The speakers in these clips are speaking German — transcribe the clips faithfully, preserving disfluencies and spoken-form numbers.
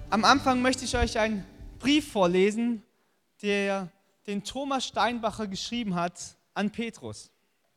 Am Anfang möchte ich euch einen Brief vorlesen, der den Thomas Steinbacher geschrieben hat an Petrus.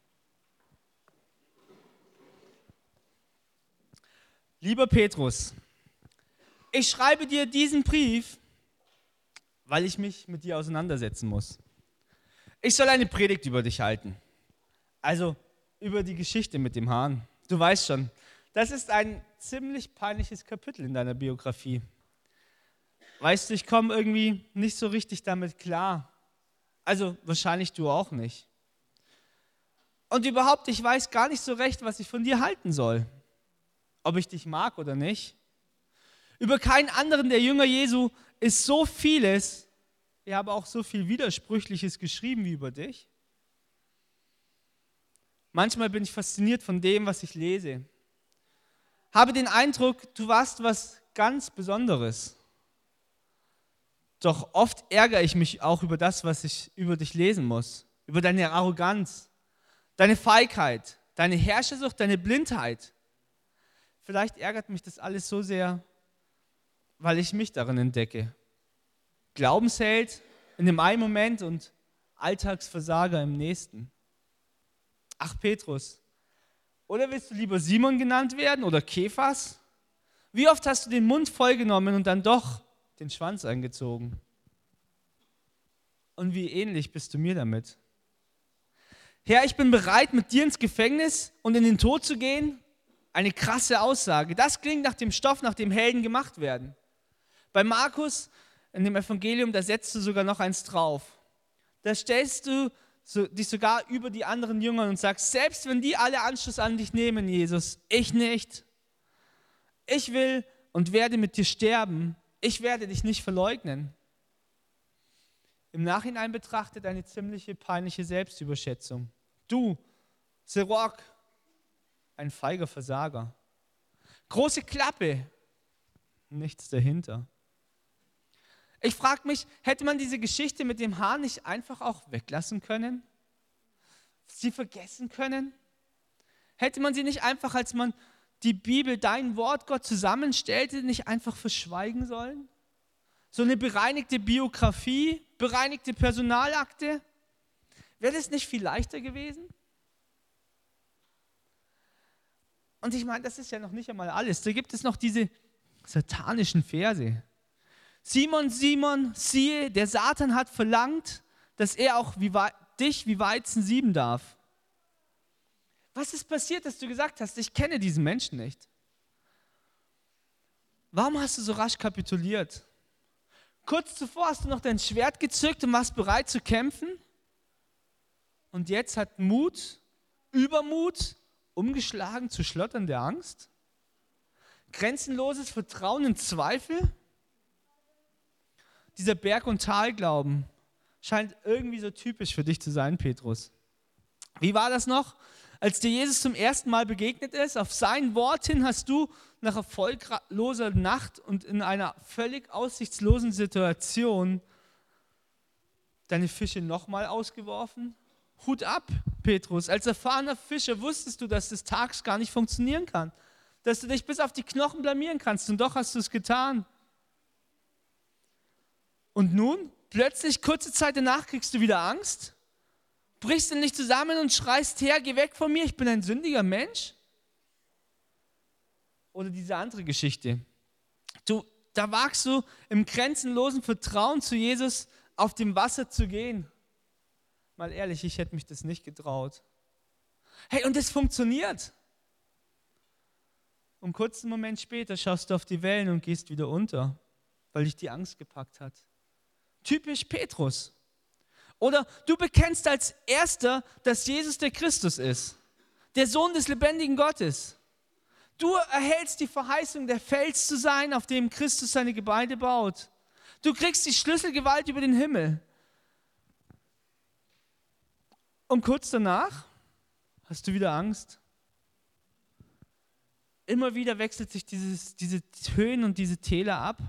Lieber Petrus, ich schreibe dir diesen Brief, weil ich mich mit dir auseinandersetzen muss. Ich soll eine Predigt über dich halten, also über die Geschichte mit dem Hahn. Du weißt schon, das ist ein ziemlich peinliches Kapitel in deiner Biografie. Weißt du, ich komme irgendwie nicht so richtig damit klar. Also wahrscheinlich du auch nicht. Und überhaupt, ich weiß gar nicht so recht, was ich von dir halten soll. Ob ich dich mag oder nicht. Über keinen anderen der Jünger Jesu ist so vieles, ich habe auch so viel Widersprüchliches geschrieben wie über dich. Manchmal bin ich fasziniert von dem, was ich lese. Habe den Eindruck, du warst was ganz Besonderes. Doch oft ärgere ich mich auch über das, was ich über dich lesen muss. Über deine Arroganz, deine Feigheit, deine Herrschsucht, deine Blindheit. Vielleicht ärgert mich das alles so sehr, weil ich mich darin entdecke. Glaubensheld in dem einen Moment und Alltagsversager im nächsten. Ach Petrus, oder willst du lieber Simon genannt werden oder Kephas? Wie oft hast du den Mund vollgenommen und dann doch den Schwanz eingezogen? Und wie ähnlich bist du mir damit? Herr, ich bin bereit, mit dir ins Gefängnis und in den Tod zu gehen. Eine krasse Aussage. Das klingt nach dem Stoff, nach dem Helden gemacht werden. Bei Markus, in dem Evangelium, da setzt du sogar noch eins drauf. Da stellst du so, dich sogar über die anderen Jünger und sagst, selbst wenn die alle Anschluss an dich nehmen, Jesus, ich nicht. Ich will und werde mit dir sterben. Ich werde dich nicht verleugnen. Im Nachhinein betrachtet eine ziemliche peinliche Selbstüberschätzung. Du, Sirach, ein feiger Versager. Große Klappe, nichts dahinter. Ich frage mich, hätte man diese Geschichte mit dem Hahn nicht einfach auch weglassen können? Sie vergessen können? Hätte man sie nicht einfach, als man die Bibel, dein Wort, Gott zusammenstellte, nicht einfach verschweigen sollen? So eine bereinigte Biografie, bereinigte Personalakte? Wäre das nicht viel leichter gewesen? Und ich meine, das ist ja noch nicht einmal alles. Da gibt es noch diese satanischen Verse. Simon, Simon, siehe, der Satan hat verlangt, dass er auch wie We- dich wie Weizen sieben darf. Was ist passiert, dass du gesagt hast, ich kenne diesen Menschen nicht? Warum hast du so rasch kapituliert? Kurz zuvor hast du noch dein Schwert gezückt und warst bereit zu kämpfen. Und jetzt hat Mut, Übermut, umgeschlagen zu Schlottern der Angst? Grenzenloses Vertrauen in Zweifel? Dieser Berg- und Talglauben scheint irgendwie so typisch für dich zu sein, Petrus. Wie war das noch? Als dir Jesus zum ersten Mal begegnet ist, auf sein Wort hin hast du nach erfolgloser Nacht und in einer völlig aussichtslosen Situation deine Fische nochmal ausgeworfen? Hut ab, Petrus. Als erfahrener Fischer wusstest du, dass das tags gar nicht funktionieren kann. Dass du dich bis auf die Knochen blamieren kannst und doch hast du es getan. Und nun, plötzlich, kurze Zeit danach, kriegst du wieder Angst? Brichst du nicht zusammen und schreist, Herr, geh weg von mir, ich bin ein sündiger Mensch? Oder diese andere Geschichte. Du, da wagst du im grenzenlosen Vertrauen zu Jesus auf dem Wasser zu gehen. Mal ehrlich, ich hätte mich das nicht getraut. Hey, und es funktioniert. Und einen kurzen Moment später schaust du auf die Wellen und gehst wieder unter, weil dich die Angst gepackt hat. Typisch Petrus. Oder du bekennst als Erster, dass Jesus der Christus ist, der Sohn des lebendigen Gottes. Du erhältst die Verheißung, der Fels zu sein, auf dem Christus seine Gemeinde baut. Du kriegst die Schlüsselgewalt über den Himmel. Und kurz danach hast du wieder Angst. Immer wieder wechselt sich dieses, diese Höhen und diese Täler ab.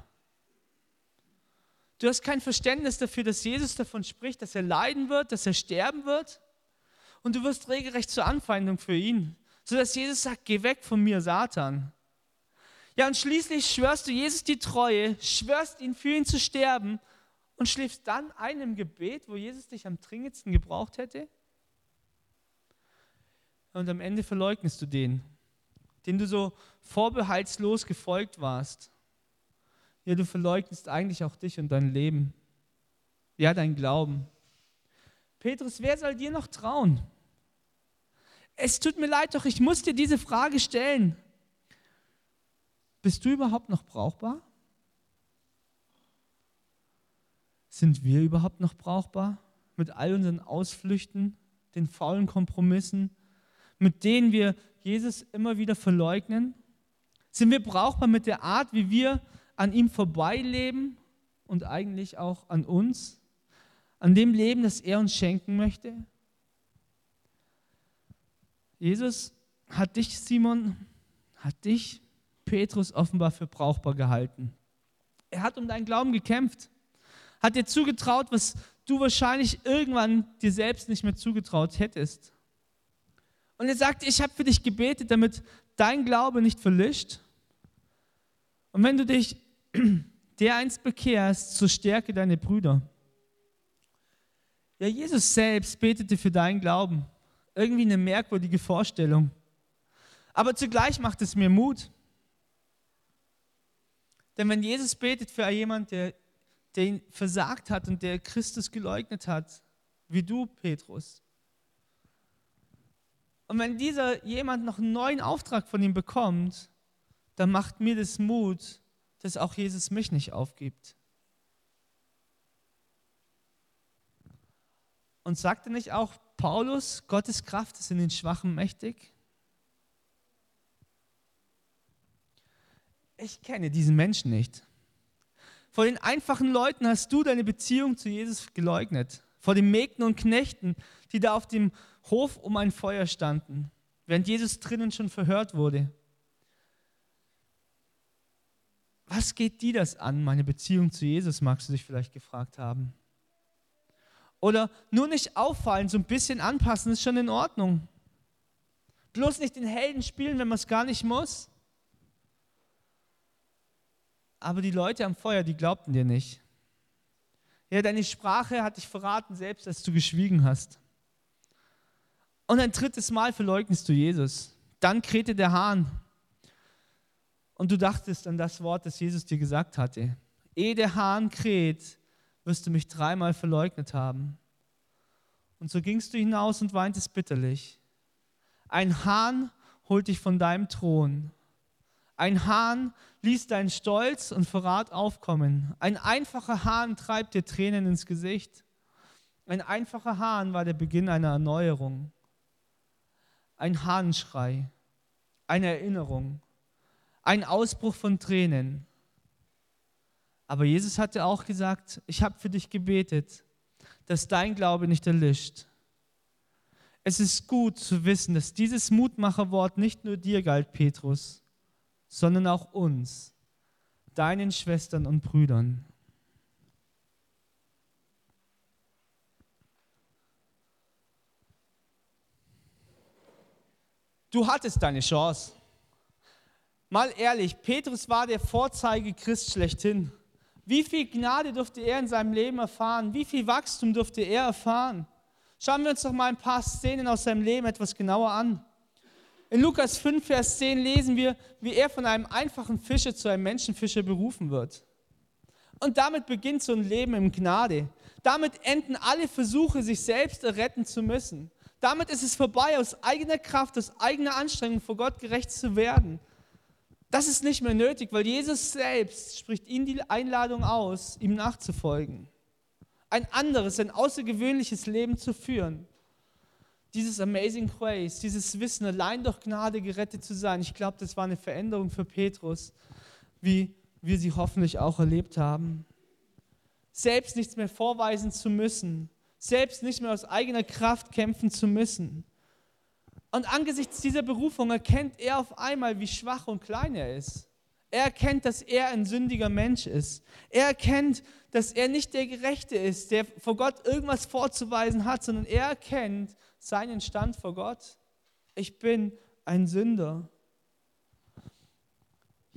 Du hast kein Verständnis dafür, dass Jesus davon spricht, dass er leiden wird, dass er sterben wird. Und du wirst regelrecht zur Anfeindung für ihn, sodass Jesus sagt, geh weg von mir, Satan. Ja, und schließlich schwörst du Jesus die Treue, schwörst ihn, für ihn zu sterben und schläfst dann ein im Gebet, wo Jesus dich am dringendsten gebraucht hätte? Und am Ende verleugnest du den, den du so vorbehaltslos gefolgt warst. Ja, du verleugnest eigentlich auch dich und dein Leben. Ja, dein Glauben. Petrus, wer soll dir noch trauen? Es tut mir leid, doch ich muss dir diese Frage stellen. Bist du überhaupt noch brauchbar? Sind wir überhaupt noch brauchbar? Mit all unseren Ausflüchten, den faulen Kompromissen, mit denen wir Jesus immer wieder verleugnen? Sind wir brauchbar mit der Art, wie wir an ihm vorbeileben und eigentlich auch an uns, an dem Leben, das er uns schenken möchte? Jesus hat dich, Simon, hat dich, Petrus, offenbar für brauchbar gehalten. Er hat um deinen Glauben gekämpft, hat dir zugetraut, was du wahrscheinlich irgendwann dir selbst nicht mehr zugetraut hättest. Und er sagt, ich habe für dich gebetet, damit dein Glaube nicht verlischt. Und wenn du dich dereinst bekehrst, so stärke deine Brüder. Ja, Jesus selbst betete für deinen Glauben. Irgendwie eine merkwürdige Vorstellung. Aber zugleich macht es mir Mut. Denn wenn Jesus betet für jemanden, der, der ihn versagt hat und der Christus geleugnet hat, wie du, Petrus, und wenn dieser jemand noch einen neuen Auftrag von ihm bekommt, dann macht mir das Mut, dass auch Jesus mich nicht aufgibt. Und sagte nicht auch Paulus, Gottes Kraft ist in den Schwachen mächtig? Ich kenne diesen Menschen nicht. Vor den einfachen Leuten hast du deine Beziehung zu Jesus geleugnet. Vor den Mägden und Knechten, die da auf dem Hof um ein Feuer standen, während Jesus drinnen schon verhört wurde. Was geht dir das an, meine Beziehung zu Jesus, magst du dich vielleicht gefragt haben. Oder nur nicht auffallen, so ein bisschen anpassen, ist schon in Ordnung. Bloß nicht den Helden spielen, wenn man es gar nicht muss. Aber die Leute am Feuer, die glaubten dir nicht. Ja, deine Sprache hat dich verraten, selbst als du geschwiegen hast. Und ein drittes Mal verleugnest du Jesus. Dann krähte der Hahn. Und du dachtest an das Wort, das Jesus dir gesagt hatte. Ehe der Hahn kräht, wirst du mich dreimal verleugnet haben. Und so gingst du hinaus und weintest bitterlich. Ein Hahn holt dich von deinem Thron. Ein Hahn ließ deinen Stolz und Verrat aufkommen. Ein einfacher Hahn treibt dir Tränen ins Gesicht. Ein einfacher Hahn war der Beginn einer Erneuerung. Ein Hahnenschrei, eine Erinnerung, ein Ausbruch von Tränen. Aber Jesus hatte auch gesagt, ich habe für dich gebetet, dass dein Glaube nicht erlischt. Es ist gut zu wissen, dass dieses Mutmacherwort nicht nur dir galt, Petrus, sondern auch uns, deinen Schwestern und Brüdern. Du hattest deine Chance. Mal ehrlich, Petrus war der Vorzeige-Christ schlechthin. Wie viel Gnade durfte er in seinem Leben erfahren? Wie viel Wachstum durfte er erfahren? Schauen wir uns doch mal ein paar Szenen aus seinem Leben etwas genauer an. In Lukas fünf, Vers zehn lesen wir, wie er von einem einfachen Fischer zu einem Menschenfischer berufen wird. Und damit beginnt so ein Leben in Gnade. Damit enden alle Versuche, sich selbst erretten zu müssen. Damit ist es vorbei, aus eigener Kraft, aus eigener Anstrengung vor Gott gerecht zu werden. Das ist nicht mehr nötig, weil Jesus selbst spricht ihnen die Einladung aus, ihm nachzufolgen. Ein anderes, ein außergewöhnliches Leben zu führen. Dieses Amazing Grace, dieses Wissen, allein durch Gnade gerettet zu sein, ich glaube, das war eine Veränderung für Petrus, wie wir sie hoffentlich auch erlebt haben. Selbst nichts mehr vorweisen zu müssen, selbst nicht mehr aus eigener Kraft kämpfen zu müssen. Und angesichts dieser Berufung erkennt er auf einmal, wie schwach und klein er ist. Er erkennt, dass er ein sündiger Mensch ist. Er erkennt, dass er nicht der Gerechte ist, der vor Gott irgendwas vorzuweisen hat, sondern er erkennt seinen Stand vor Gott. Ich bin ein Sünder.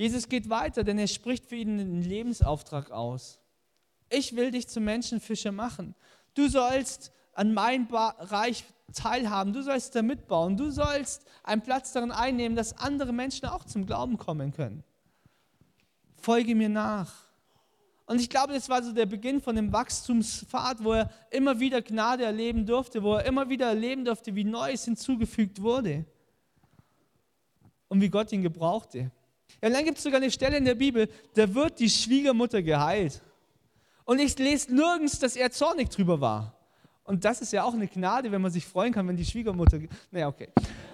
Jesus geht weiter, denn er spricht für ihn einen Lebensauftrag aus. Ich will dich zum Menschenfischer machen. Du sollst an meinem Reich teilhaben, du sollst da mitbauen, du sollst einen Platz darin einnehmen, dass andere Menschen auch zum Glauben kommen können. Folge mir nach. Und ich glaube, das war so der Beginn von dem Wachstumspfad, wo er immer wieder Gnade erleben durfte, wo er immer wieder erleben durfte, wie Neues hinzugefügt wurde und wie Gott ihn gebrauchte. Ja, und dann gibt es sogar eine Stelle in der Bibel, da wird die Schwiegermutter geheilt. Und ich lese nirgends, dass er zornig drüber war. Und das ist ja auch eine Gnade, wenn man sich freuen kann, wenn die Schwiegermutter... Naja, okay.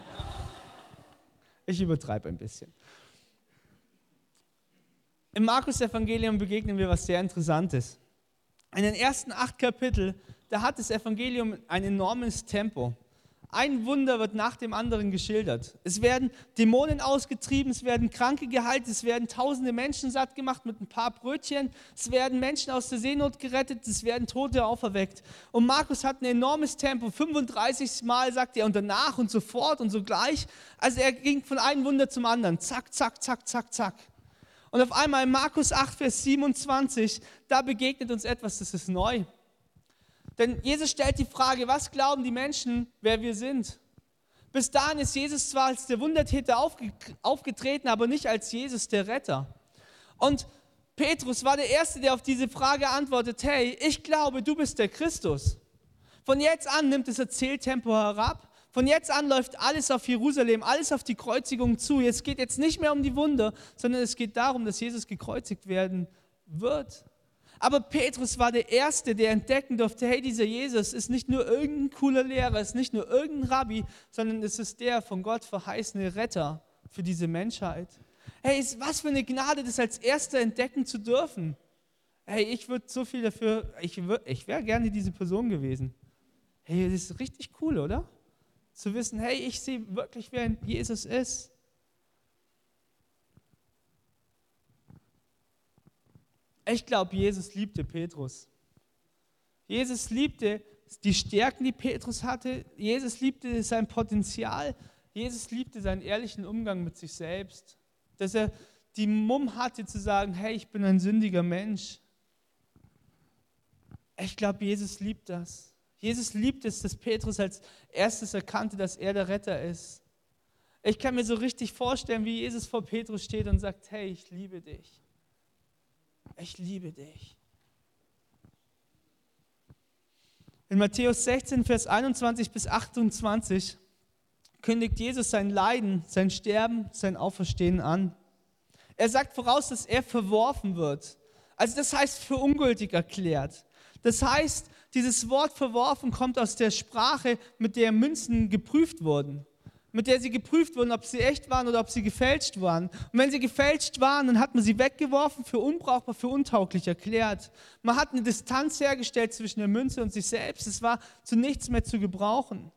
Ich übertreibe ein bisschen. Im Markus-Evangelium begegnen wir was sehr Interessantes. In den ersten acht Kapiteln, da hat das Evangelium ein enormes Tempo. Ein Wunder wird nach dem anderen geschildert. Es werden Dämonen ausgetrieben, es werden Kranke geheilt, es werden tausende Menschen satt gemacht mit ein paar Brötchen, es werden Menschen aus der Seenot gerettet, es werden Tote auferweckt. Und Markus hat ein enormes Tempo, fünfunddreißig Mal sagt er und danach und sofort und sogleich. Also er ging von einem Wunder zum anderen, zack, zack, zack, zack, zack. Und auf einmal in Markus acht, Vers siebenundzwanzig, da begegnet uns etwas, das ist neu. Denn Jesus stellt die Frage, was glauben die Menschen, wer wir sind? Bis dahin ist Jesus zwar als der Wundertäter aufgetreten, aber nicht als Jesus der Retter. Und Petrus war der Erste, der auf diese Frage antwortet, hey, ich glaube, du bist der Christus. Von jetzt an nimmt das Erzähltempo herab. Von jetzt an läuft alles auf Jerusalem, alles auf die Kreuzigung zu. Es geht jetzt nicht mehr um die Wunder, sondern es geht darum, dass Jesus gekreuzigt werden wird. Aber Petrus war der Erste, der entdecken durfte, hey, dieser Jesus ist nicht nur irgendein cooler Lehrer, ist nicht nur irgendein Rabbi, sondern es ist der von Gott verheißene Retter für diese Menschheit. Hey, was für eine Gnade, das als Erster entdecken zu dürfen. Hey, ich würde so viel dafür, ich, ich wäre gerne diese Person gewesen. Hey, das ist richtig cool, oder? Zu wissen, hey, ich sehe wirklich, wer Jesus ist. Ich glaube, Jesus liebte Petrus. Jesus liebte die Stärken, die Petrus hatte. Jesus liebte sein Potenzial. Jesus liebte seinen ehrlichen Umgang mit sich selbst. Dass er die Mumm hatte zu sagen, hey, ich bin ein sündiger Mensch. Ich glaube, Jesus liebt das. Jesus liebt es, dass Petrus als erstes erkannte, dass er der Retter ist. Ich kann mir so richtig vorstellen, wie Jesus vor Petrus steht und sagt, hey, ich liebe dich. Ich liebe dich. In Matthäus sechzehn, Vers einundzwanzig bis achtundzwanzig kündigt Jesus sein Leiden, sein Sterben, sein Auferstehen an. Er sagt voraus, dass er verworfen wird. Also das heißt für ungültig erklärt. Das heißt, dieses Wort verworfen kommt aus der Sprache, mit der Münzen geprüft wurden. Mit der sie geprüft wurden, ob sie echt waren oder ob sie gefälscht waren. Und wenn sie gefälscht waren, dann hat man sie weggeworfen, für unbrauchbar, für untauglich erklärt. Man hat eine Distanz hergestellt zwischen der Münze und sich selbst. Es war zu nichts mehr zu gebrauchen.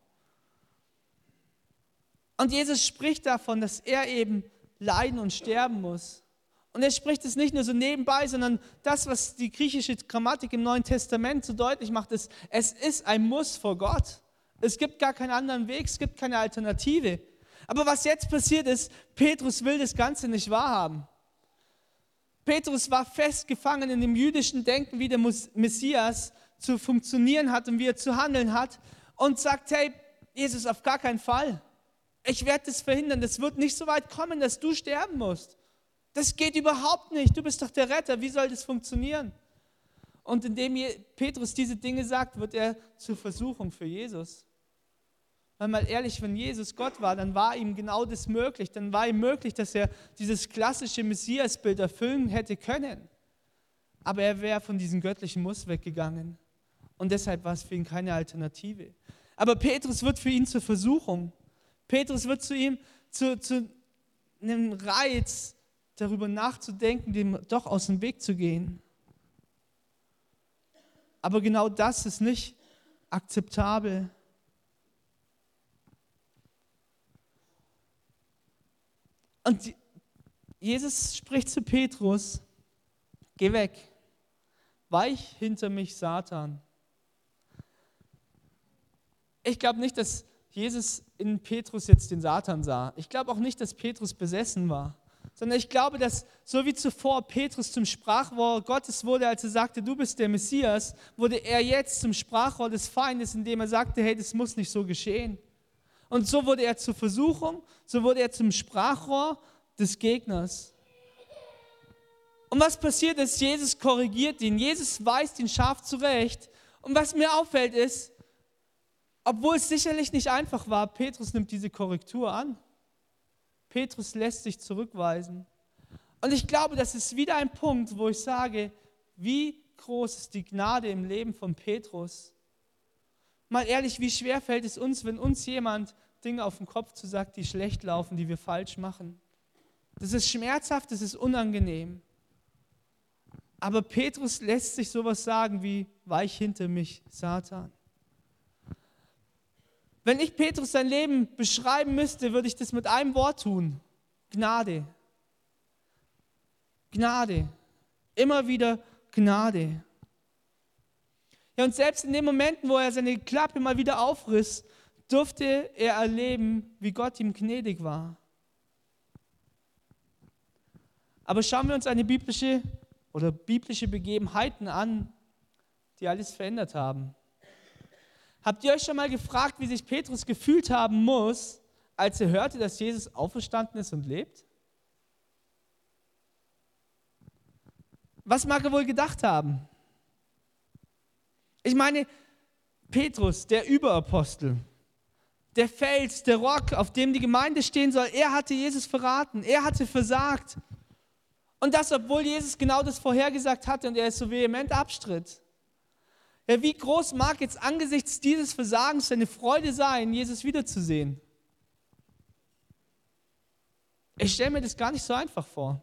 Und Jesus spricht davon, dass er eben leiden und sterben muss. Und er spricht es nicht nur so nebenbei, sondern das, was die griechische Grammatik im Neuen Testament so deutlich macht, ist, es ist ein Muss vor Gott. Es gibt gar keinen anderen Weg, es gibt keine Alternative. Aber was jetzt passiert ist, Petrus will das Ganze nicht wahrhaben. Petrus war festgefangen in dem jüdischen Denken, wie der Messias zu funktionieren hat und wie er zu handeln hat und sagt, hey, Jesus, auf gar keinen Fall. Ich werde das verhindern, das wird nicht so weit kommen, dass du sterben musst. Das geht überhaupt nicht, du bist doch der Retter, wie soll das funktionieren? Und indem Petrus diese Dinge sagt, wird er zur Versuchung für Jesus. Weil mal ehrlich, wenn Jesus Gott war, dann war ihm genau das möglich. Dann war ihm möglich, dass er dieses klassische Messiasbild erfüllen hätte können. Aber er wäre von diesem göttlichen Muss weggegangen. Und deshalb war es für ihn keine Alternative. Aber Petrus wird für ihn zur Versuchung. Petrus wird zu ihm zu, zu einem Reiz, darüber nachzudenken, dem doch aus dem Weg zu gehen. Aber genau das ist nicht akzeptabel. Und Jesus spricht zu Petrus, geh weg, weich hinter mich, Satan. Ich glaube nicht, dass Jesus in Petrus jetzt den Satan sah. Ich glaube auch nicht, dass Petrus besessen war, sondern ich glaube, dass so wie zuvor Petrus zum Sprachrohr Gottes wurde, als er sagte, du bist der Messias, wurde er jetzt zum Sprachrohr des Feindes, indem er sagte, hey, das muss nicht so geschehen. Und so wurde er zur Versuchung, so wurde er zum Sprachrohr des Gegners. Und was passiert ist, Jesus korrigiert ihn, Jesus weist ihn scharf zurecht. Und was mir auffällt ist, obwohl es sicherlich nicht einfach war, Petrus nimmt diese Korrektur an. Petrus lässt sich zurückweisen. Und ich glaube, das ist wieder ein Punkt, wo ich sage, wie groß ist die Gnade im Leben von Petrus. Mal ehrlich, wie schwer fällt es uns, wenn uns jemand Dinge auf den Kopf zu sagt, die schlecht laufen, die wir falsch machen. Das ist schmerzhaft, das ist unangenehm. Aber Petrus lässt sich sowas sagen wie, weich hinter mich, Satan. Wenn ich Petrus sein Leben beschreiben müsste, würde ich das mit einem Wort tun. Gnade. Gnade. Immer wieder Gnade. Ja, und selbst in den Momenten, wo er seine Klappe mal wieder aufriss, durfte er erleben, wie Gott ihm gnädig war. Aber schauen wir uns eine biblische oder biblische Begebenheiten an, die alles verändert haben. Habt ihr euch schon mal gefragt, wie sich Petrus gefühlt haben muss, als er hörte, dass Jesus auferstanden ist und lebt? Was mag er wohl gedacht haben? Ich meine, Petrus, der Überapostel, der Fels, der Rock, auf dem die Gemeinde stehen soll, er hatte Jesus verraten, er hatte versagt. Und das, obwohl Jesus genau das vorhergesagt hatte und er es so vehement abstritt. Ja, wie groß mag jetzt angesichts dieses Versagens seine Freude sein, Jesus wiederzusehen? Ich stelle mir das gar nicht so einfach vor.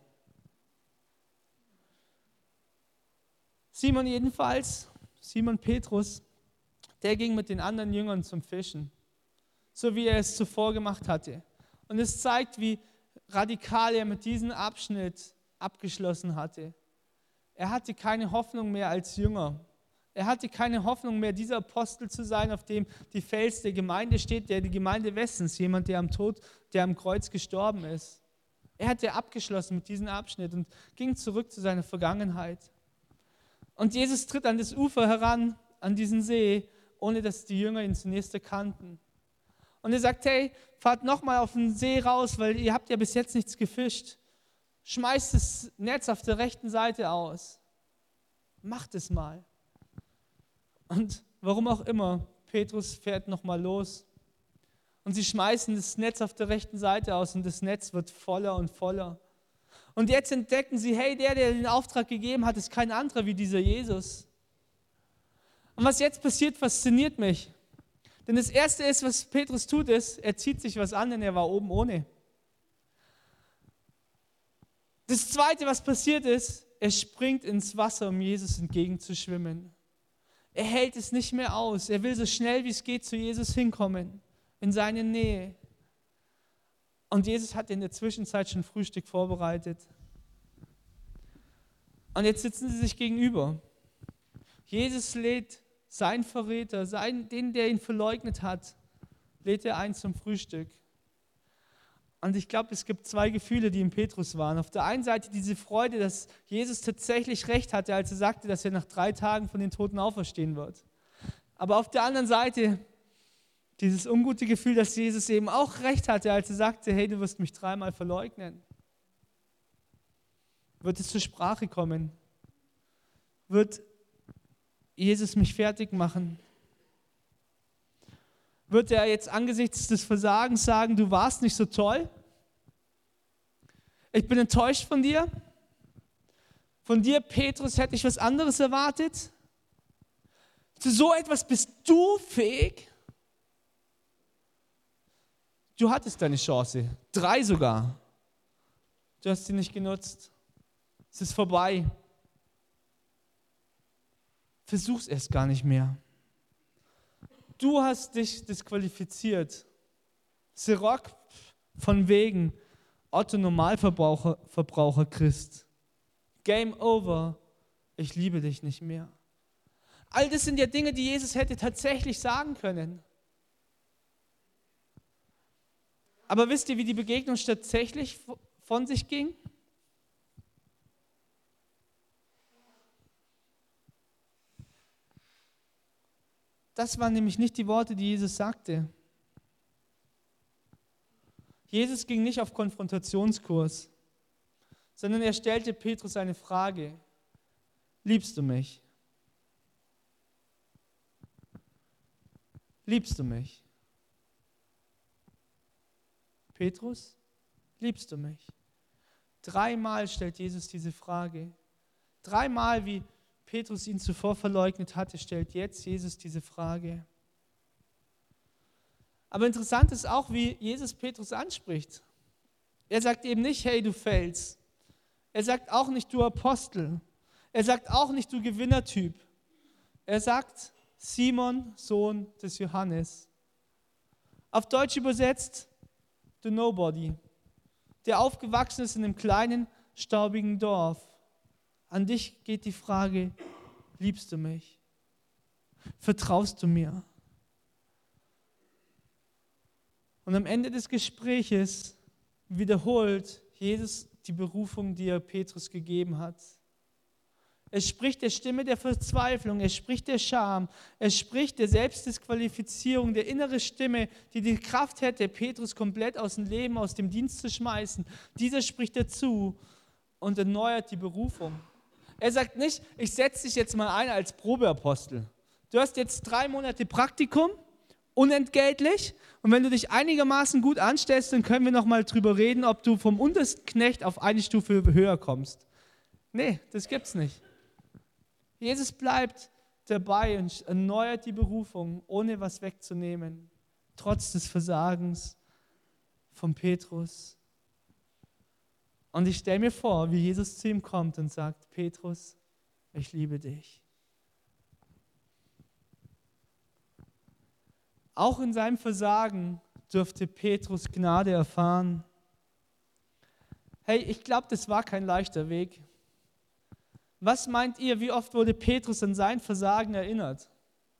Simon jedenfalls, Simon Petrus, der ging mit den anderen Jüngern zum Fischen, so wie er es zuvor gemacht hatte. Und es zeigt, wie radikal er mit diesem Abschnitt abgeschlossen hatte. Er hatte keine Hoffnung mehr als Jünger. Er hatte keine Hoffnung mehr, dieser Apostel zu sein, auf dem die Fels der Gemeinde steht, der die Gemeinde Wessens, jemand, der am Tod, der am Kreuz gestorben ist. Er hatte abgeschlossen mit diesem Abschnitt und ging zurück zu seiner Vergangenheit. Und Jesus tritt an das Ufer heran, an diesen See, ohne dass die Jünger ihn zunächst erkannten. Und er sagt, hey, fahrt nochmal auf den See raus, weil ihr habt ja bis jetzt nichts gefischt. Schmeißt das Netz auf der rechten Seite aus. Macht es mal. Und warum auch immer, Petrus fährt nochmal los. Und sie schmeißen das Netz auf der rechten Seite aus und das Netz wird voller und voller. Und jetzt entdecken sie, hey, der, der den Auftrag gegeben hat, ist kein anderer wie dieser Jesus. Und was jetzt passiert, fasziniert mich. Denn das Erste ist, was Petrus tut, ist, er zieht sich was an, denn er war oben ohne. Das Zweite, was passiert ist, er springt ins Wasser, um Jesus entgegenzuschwimmen. Er hält es nicht mehr aus. Er will so schnell wie es geht zu Jesus hinkommen, in seine Nähe. Und Jesus hat in der Zwischenzeit schon Frühstück vorbereitet. Und jetzt sitzen sie sich gegenüber. Jesus lädt seinen Verräter, seinen, den, der ihn verleugnet hat, lädt er ein zum Frühstück. Und ich glaube, es gibt zwei Gefühle, die in Petrus waren. Auf der einen Seite diese Freude, dass Jesus tatsächlich recht hatte, als er sagte, dass er nach drei Tagen von den Toten auferstehen wird. Aber auf der anderen Seite dieses ungute Gefühl, dass Jesus eben auch recht hatte, als er sagte, hey, du wirst mich dreimal verleugnen. Wird es zur Sprache kommen? Wird Jesus mich fertig machen? Wird er jetzt angesichts des Versagens sagen, du warst nicht so toll? Ich bin enttäuscht von dir. Von dir, Petrus, hätte ich was anderes erwartet. Zu so etwas bist du fähig? Du hattest deine Chance, drei sogar. Du hast sie nicht genutzt. Es ist vorbei. Versuch's erst gar nicht mehr. Du hast dich disqualifiziert. Sirach von wegen Otto Normalverbraucher Verbraucher Christ. Game over. Ich liebe dich nicht mehr. All das sind ja Dinge, die Jesus hätte tatsächlich sagen können. Aber wisst ihr, wie die Begegnung tatsächlich von sich ging? Das waren nämlich nicht die Worte, die Jesus sagte. Jesus ging nicht auf Konfrontationskurs, sondern er stellte Petrus eine Frage: Liebst du mich? Liebst du mich? Petrus, liebst du mich? Dreimal stellt Jesus diese Frage. Dreimal, wie Petrus ihn zuvor verleugnet hatte, stellt jetzt Jesus diese Frage. Aber interessant ist auch, wie Jesus Petrus anspricht. Er sagt eben nicht, hey, du Fels. Er sagt auch nicht, du Apostel. Er sagt auch nicht, du Gewinnertyp. Er sagt, Simon, Sohn des Johannes. Auf Deutsch übersetzt, du Nobody, der aufgewachsen ist in einem kleinen, staubigen Dorf. An dich geht die Frage: Liebst du mich? Vertraust du mir? Und am Ende des Gespräches wiederholt Jesus die Berufung, die er Petrus gegeben hat. Es spricht der Stimme der Verzweiflung, es spricht der Scham, es spricht der Selbstdisqualifizierung, der innere Stimme, die die Kraft hätte, Petrus komplett aus dem Leben, aus dem Dienst zu schmeißen. Dieser spricht dazu und erneuert die Berufung. Er sagt nicht, ich setze dich jetzt mal ein als Probeapostel. Du hast jetzt drei Monate Praktikum, unentgeltlich, und wenn du dich einigermaßen gut anstellst, dann können wir nochmal drüber reden, ob du vom untersten Knecht auf eine Stufe höher kommst. Nee, das gibt's nicht. Jesus bleibt dabei und erneuert die Berufung, ohne was wegzunehmen, trotz des Versagens von Petrus. Und ich stelle mir vor, wie Jesus zu ihm kommt und sagt: Petrus, ich liebe dich. Auch in seinem Versagen dürfte Petrus Gnade erfahren. Hey, ich glaube, das war kein leichter Weg. Was meint ihr, wie oft wurde Petrus an sein Versagen erinnert?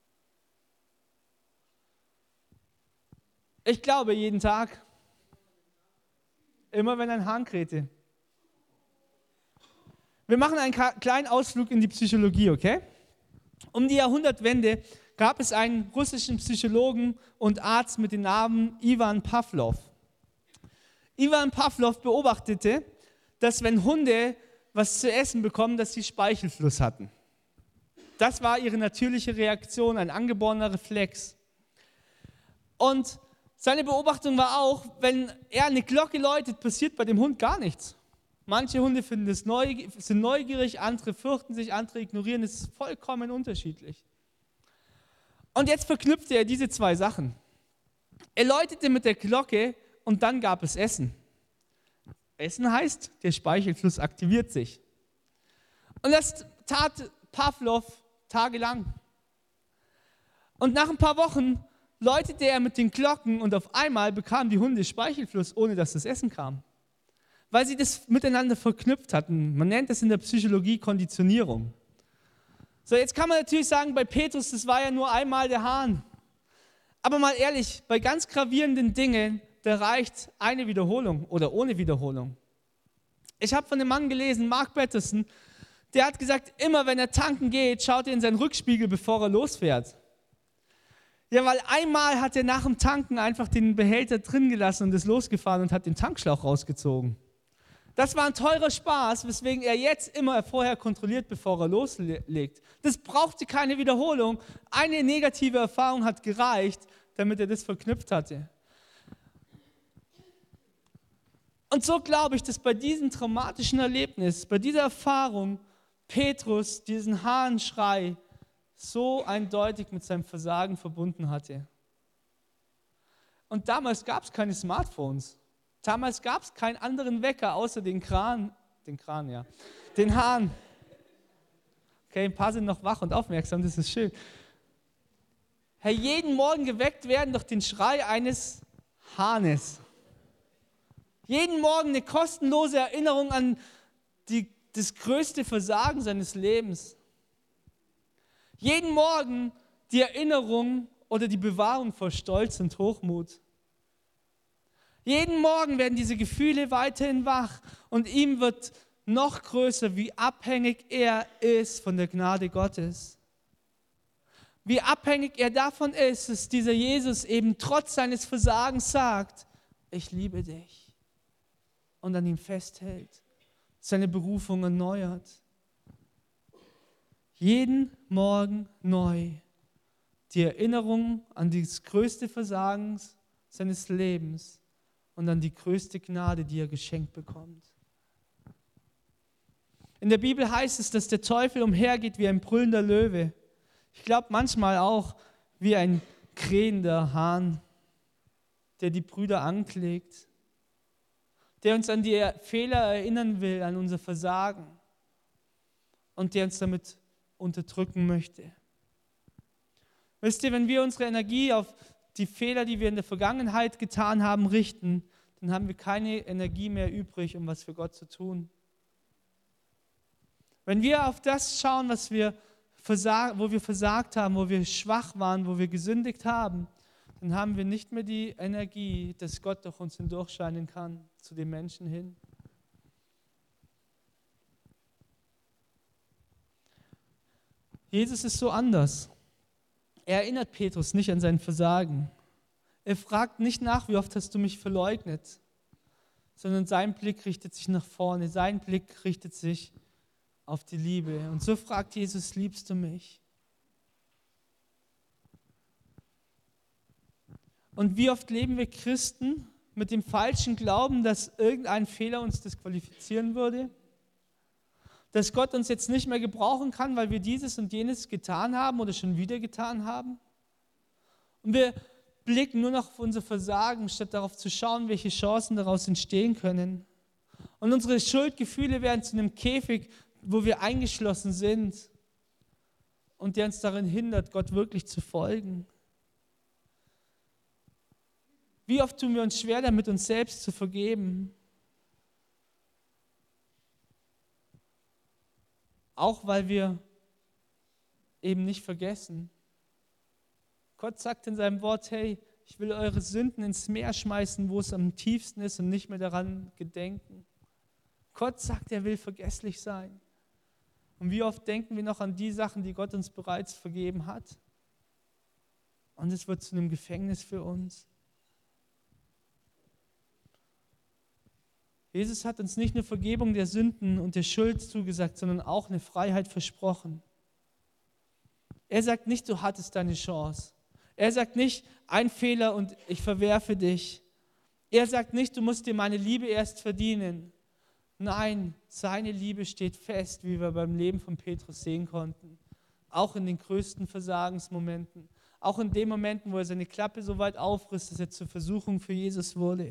Ich glaube, jeden Tag. Immer wenn ein Hahn krähte. Wir machen einen kleinen Ausflug in die Psychologie, okay? Um die Jahrhundertwende gab es einen russischen Psychologen und Arzt mit dem Namen Iwan Pawlow. Iwan Pawlow beobachtete, dass wenn Hunde was zu essen bekommen, dass sie Speichelfluss hatten. Das war ihre natürliche Reaktion, ein angeborener Reflex. Und seine Beobachtung war auch, wenn er eine Glocke läutet, passiert bei dem Hund gar nichts. Manche Hunde finden es neugierig, sind neugierig, andere fürchten sich, andere ignorieren. Es ist vollkommen unterschiedlich. Und jetzt verknüpfte er diese zwei Sachen. Er läutete mit der Glocke und dann gab es Essen. Essen heißt, der Speichelfluss aktiviert sich. Und das tat Pawlow tagelang. Und nach ein paar Wochen läutete er mit den Glocken und auf einmal bekamen die Hunde Speichelfluss, ohne dass das Essen kam. Weil sie das miteinander verknüpft hatten. Man nennt das in der Psychologie Konditionierung. So, jetzt kann man natürlich sagen, bei Petrus, das war ja nur einmal der Hahn. Aber mal ehrlich, bei ganz gravierenden Dingen, da reicht eine Wiederholung oder ohne Wiederholung. Ich habe von einem Mann gelesen, Mark Batterson, der hat gesagt, immer wenn er tanken geht, schaut er in seinen Rückspiegel, bevor er losfährt. Ja, weil einmal hat er nach dem Tanken einfach den Behälter drin gelassen und ist losgefahren und hat den Tankschlauch rausgezogen. Das war ein teurer Spaß, weswegen er jetzt immer vorher kontrolliert, bevor er loslegt. Das brauchte keine Wiederholung. Eine negative Erfahrung hat gereicht, damit er das verknüpft hatte. Und so glaube ich, dass bei diesem traumatischen Erlebnis, bei dieser Erfahrung, Petrus diesen Hahnschrei so eindeutig mit seinem Versagen verbunden hatte. Und damals gab es keine Smartphones. Damals gab es keinen anderen Wecker außer den Kran, den Kran, ja, den Hahn. Okay, ein paar sind noch wach und aufmerksam, das ist schön. Herr, jeden Morgen geweckt werden durch den Schrei eines Hahnes. Jeden Morgen eine kostenlose Erinnerung an die, das größte Versagen seines Lebens. Jeden Morgen die Erinnerung oder die Bewahrung vor Stolz und Hochmut. Jeden Morgen werden diese Gefühle weiterhin wach und ihm wird noch größer, wie abhängig er ist von der Gnade Gottes. Wie abhängig er davon ist, dass dieser Jesus eben trotz seines Versagens sagt, ich liebe dich und an ihm festhält, seine Berufung erneuert. Jeden Morgen neu die Erinnerung an das größte Versagen seines Lebens und an die größte Gnade, die er geschenkt bekommt. In der Bibel heißt es, dass der Teufel umhergeht wie ein brüllender Löwe. Ich glaube manchmal auch wie ein krähender Hahn, der die Brüder anklägt, der uns an die Fehler erinnern will, an unser Versagen und der uns damit unterdrücken möchte. Wisst ihr, wenn wir unsere Energie auf die Fehler, die wir in der Vergangenheit getan haben, richten, dann haben wir keine Energie mehr übrig, um was für Gott zu tun. Wenn wir auf das schauen, was wir versag, wo wir versagt haben, wo wir schwach waren, wo wir gesündigt haben, dann haben wir nicht mehr die Energie, dass Gott durch uns hindurchscheinen kann, zu den Menschen hin. Jesus ist so anders. Er erinnert Petrus nicht an sein Versagen. Er fragt nicht nach, wie oft hast du mich verleugnet, sondern sein Blick richtet sich nach vorne, sein Blick richtet sich auf die Liebe. Und so fragt Jesus, liebst du mich? Und wie oft leben wir Christen mit dem falschen Glauben, dass irgendein Fehler uns disqualifizieren würde? Dass Gott uns jetzt nicht mehr gebrauchen kann, weil wir dieses und jenes getan haben oder schon wieder getan haben? Und wir blicken nur noch auf unser Versagen, statt darauf zu schauen, welche Chancen daraus entstehen können. Und unsere Schuldgefühle werden zu einem Käfig, wo wir eingeschlossen sind und der uns darin hindert, Gott wirklich zu folgen. Wie oft tun wir uns schwer damit, uns selbst zu vergeben? Auch weil wir eben nicht vergessen. Gott sagt in seinem Wort, hey, ich will eure Sünden ins Meer schmeißen, wo es am tiefsten ist und nicht mehr daran gedenken. Gott sagt, er will vergesslich sein. Und wie oft denken wir noch an die Sachen, die Gott uns bereits vergeben hat? Und es wird zu einem Gefängnis für uns. Jesus hat uns nicht nur Vergebung der Sünden und der Schuld zugesagt, sondern auch eine Freiheit versprochen. Er sagt nicht, du hattest deine Chance. Er sagt nicht, ein Fehler und ich verwerfe dich. Er sagt nicht, du musst dir meine Liebe erst verdienen. Nein, seine Liebe steht fest, wie wir beim Leben von Petrus sehen konnten. Auch in den größten Versagensmomenten. Auch in den Momenten, wo er seine Klappe so weit aufriss, dass er zur Versuchung für Jesus wurde.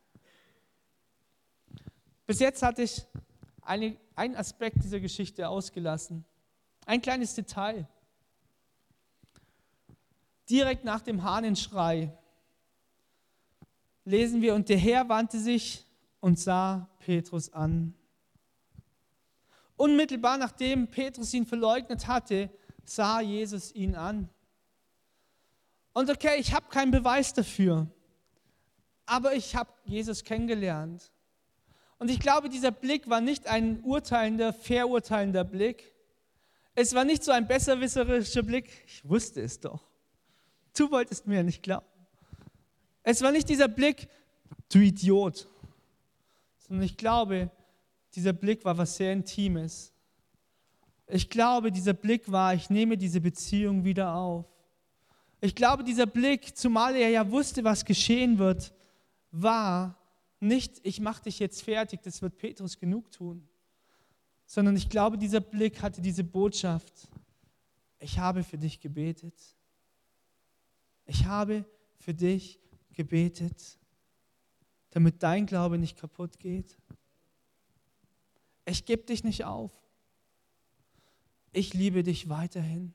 Bis jetzt hatte ich eine, einen Aspekt dieser Geschichte ausgelassen. Ein kleines Detail. Direkt nach dem Hahnenschrei lesen wir, und der Herr wandte sich und sah Petrus an. Unmittelbar nachdem Petrus ihn verleugnet hatte, sah Jesus ihn an. Und okay, ich habe keinen Beweis dafür, aber ich habe Jesus kennengelernt. Und ich glaube, dieser Blick war nicht ein urteilender, verurteilender Blick. Es war nicht so ein besserwisserischer Blick. Ich wusste es doch. Du wolltest mir ja nicht glauben. Es war nicht dieser Blick, du Idiot. Sondern ich glaube, dieser Blick war was sehr Intimes. Ich glaube, dieser Blick war, ich nehme diese Beziehung wieder auf. Ich glaube, dieser Blick, zumal er ja wusste, was geschehen wird, war nicht, ich mache dich jetzt fertig, das wird Petrus genug tun. Sondern ich glaube, dieser Blick hatte diese Botschaft, ich habe für dich gebetet. Ich habe für dich gebetet, damit dein Glaube nicht kaputt geht. Ich gebe dich nicht auf. Ich liebe dich weiterhin.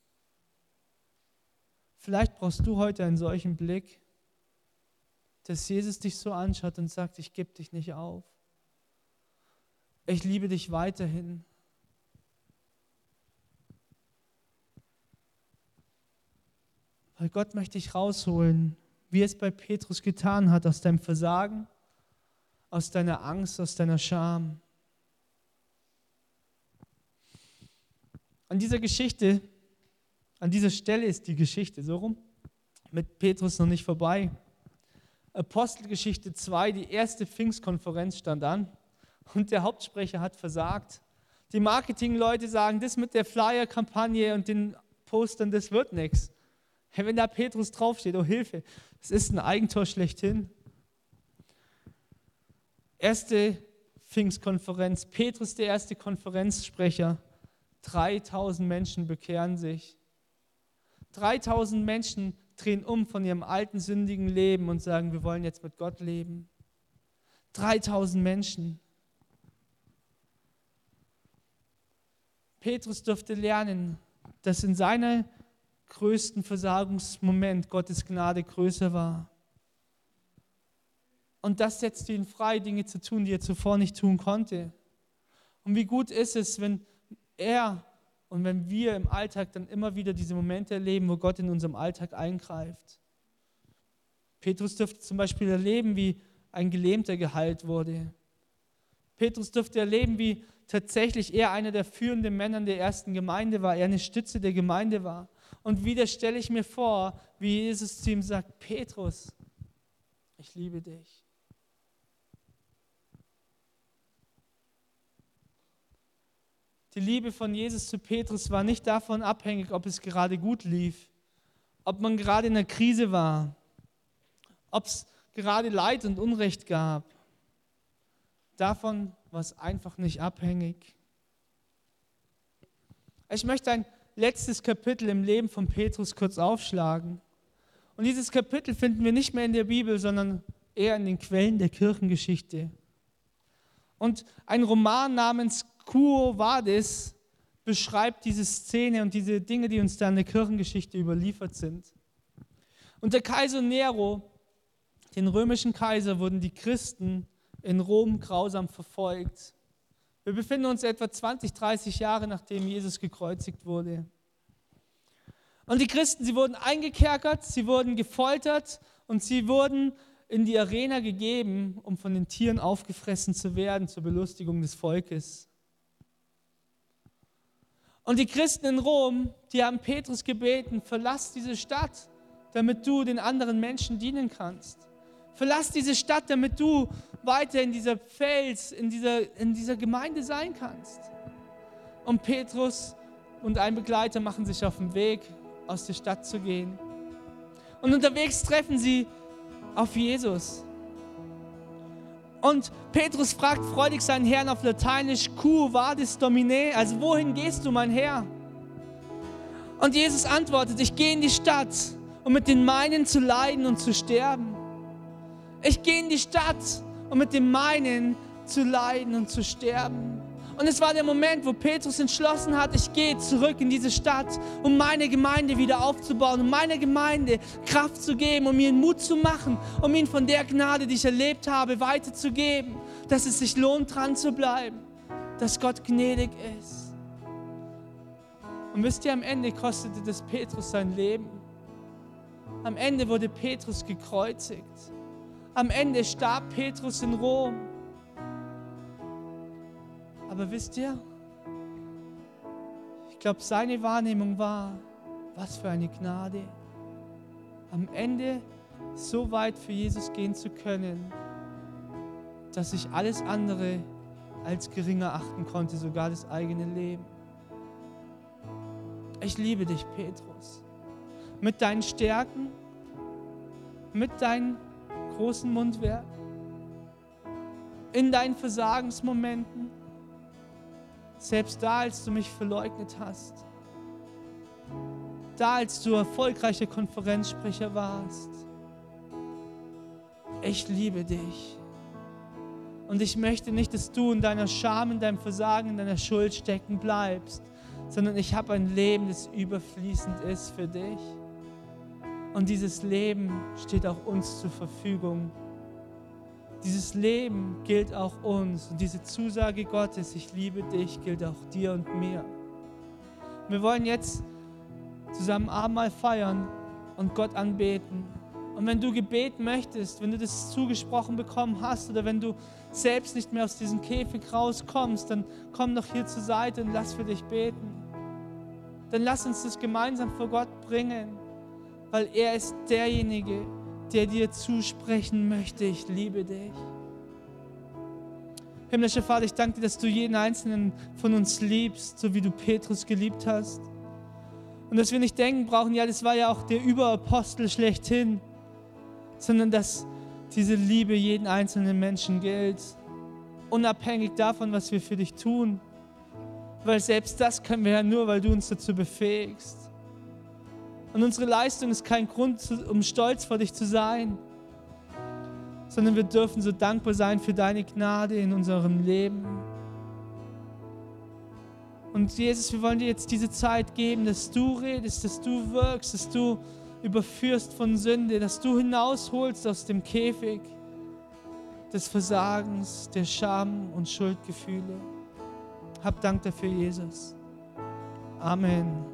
Vielleicht brauchst du heute einen solchen Blick, dass Jesus dich so anschaut und sagt, ich gebe dich nicht auf. Ich liebe dich weiterhin. Weil Gott möchte dich rausholen, wie er es bei Petrus getan hat, aus deinem Versagen, aus deiner Angst, aus deiner Scham. An dieser Geschichte, an dieser Stelle ist die Geschichte so rum, mit Petrus noch nicht vorbei. Apostelgeschichte zwei, die erste Pfingstkonferenz stand an und der Hauptsprecher hat versagt. Die Marketingleute sagen, das mit der Flyer-Kampagne und den Postern, das wird nichts. Hey, wenn da Petrus draufsteht, oh Hilfe, das ist ein Eigentor schlechthin. Erste Pfingstkonferenz, Petrus der erste Konferenzsprecher, dreitausend Menschen bekehren sich. dreitausend Menschen drehen um von ihrem alten, sündigen Leben und sagen, wir wollen jetzt mit Gott leben. dreitausend Menschen. Petrus durfte lernen, dass in seinem größten Versagungsmoment Gottes Gnade größer war. Und das setzt ihn frei, Dinge zu tun, die er zuvor nicht tun konnte. Und wie gut ist es, wenn er und wenn wir im Alltag dann immer wieder diese Momente erleben, wo Gott in unserem Alltag eingreift. Petrus durfte zum Beispiel erleben, wie ein Gelähmter geheilt wurde. Petrus durfte erleben, wie tatsächlich er einer der führenden Männer der ersten Gemeinde war, er eine Stütze der Gemeinde war. Und wieder stelle ich mir vor, wie Jesus zu ihm sagt, Petrus, ich liebe dich. Die Liebe von Jesus zu Petrus war nicht davon abhängig, ob es gerade gut lief, ob man gerade in einer Krise war, ob es gerade Leid und Unrecht gab. Davon war es einfach nicht abhängig. Ich möchte ein letztes Kapitel im Leben von Petrus kurz aufschlagen. Und dieses Kapitel finden wir nicht mehr in der Bibel, sondern eher in den Quellen der Kirchengeschichte. Und ein Roman namens Quo Vadis beschreibt diese Szene und diese Dinge, die uns da in der Kirchengeschichte überliefert sind. Unter Kaiser Nero, den römischen Kaiser, wurden die Christen in Rom grausam verfolgt. Wir befinden uns etwa zwanzig, dreißig Jahre, nachdem Jesus gekreuzigt wurde. Und die Christen, sie wurden eingekerkert, sie wurden gefoltert und sie wurden in die Arena gegeben, um von den Tieren aufgefressen zu werden, zur Belustigung des Volkes. Und die Christen in Rom, die haben Petrus gebeten, verlass diese Stadt, damit du den anderen Menschen dienen kannst. Verlass diese Stadt, damit du weiter in dieser Fels, in dieser, in dieser Gemeinde sein kannst. Und Petrus und ein Begleiter machen sich auf den Weg, aus der Stadt zu gehen. Und unterwegs treffen sie auf Jesus. Und Petrus fragt freudig seinen Herrn auf Lateinisch, Quo vadis Domine, also wohin gehst du, mein Herr? Und Jesus antwortet, ich gehe in die Stadt, um mit den meinen zu leiden und zu sterben. Ich gehe in die Stadt, um mit den meinen zu leiden und zu sterben. Und es war der Moment, wo Petrus entschlossen hat, ich gehe zurück in diese Stadt, um meine Gemeinde wieder aufzubauen, um meiner Gemeinde Kraft zu geben, um ihnen Mut zu machen, um ihnen von der Gnade, die ich erlebt habe, weiterzugeben, dass es sich lohnt, dran zu bleiben, dass Gott gnädig ist. Und wisst ihr, am Ende kostete das Petrus sein Leben. Am Ende wurde Petrus gekreuzigt. Am Ende starb Petrus in Rom. Aber wisst ihr, ich glaube, seine Wahrnehmung war, was für eine Gnade, am Ende so weit für Jesus gehen zu können, dass ich alles andere als geringer achten konnte, sogar das eigene Leben. Ich liebe dich, Petrus, mit deinen Stärken, mit deinen großen Mundwerk, in deinen Versagensmomenten, selbst da, als du mich verleugnet hast, da, als du erfolgreicher Konferenzsprecher warst. Ich liebe dich. Und ich möchte nicht, dass du in deiner Scham, in deinem Versagen, in deiner Schuld stecken bleibst, sondern ich habe ein Leben, das überfließend ist für dich. Und dieses Leben steht auch uns zur Verfügung. Dieses Leben gilt auch uns. Und diese Zusage Gottes, ich liebe dich, gilt auch dir und mir. Wir wollen jetzt zusammen Abendmahl feiern und Gott anbeten. Und wenn du Gebet möchtest, wenn du das zugesprochen bekommen hast oder wenn du selbst nicht mehr aus diesem Käfig rauskommst, dann komm doch hier zur Seite und lass für dich beten. Dann lass uns das gemeinsam vor Gott bringen, weil er ist derjenige, der dir zusprechen möchte, ich liebe dich. Himmlischer Vater, ich danke dir, dass du jeden einzelnen von uns liebst, so wie du Petrus geliebt hast. Und dass wir nicht denken brauchen, ja, das war ja auch der Überapostel schlechthin, sondern dass diese Liebe jeden einzelnen Menschen gilt, unabhängig davon, was wir für dich tun. Weil selbst das können wir ja nur, weil du uns dazu befähigst. Und unsere Leistung ist kein Grund, um stolz vor dich zu sein, sondern wir dürfen so dankbar sein für deine Gnade in unserem Leben. Und Jesus, wir wollen dir jetzt diese Zeit geben, dass du redest, dass du wirkst, dass du überführst von Sünde, dass du hinausholst aus dem Käfig des Versagens, der Scham und Schuldgefühle. Hab Dank dafür, Jesus. Amen.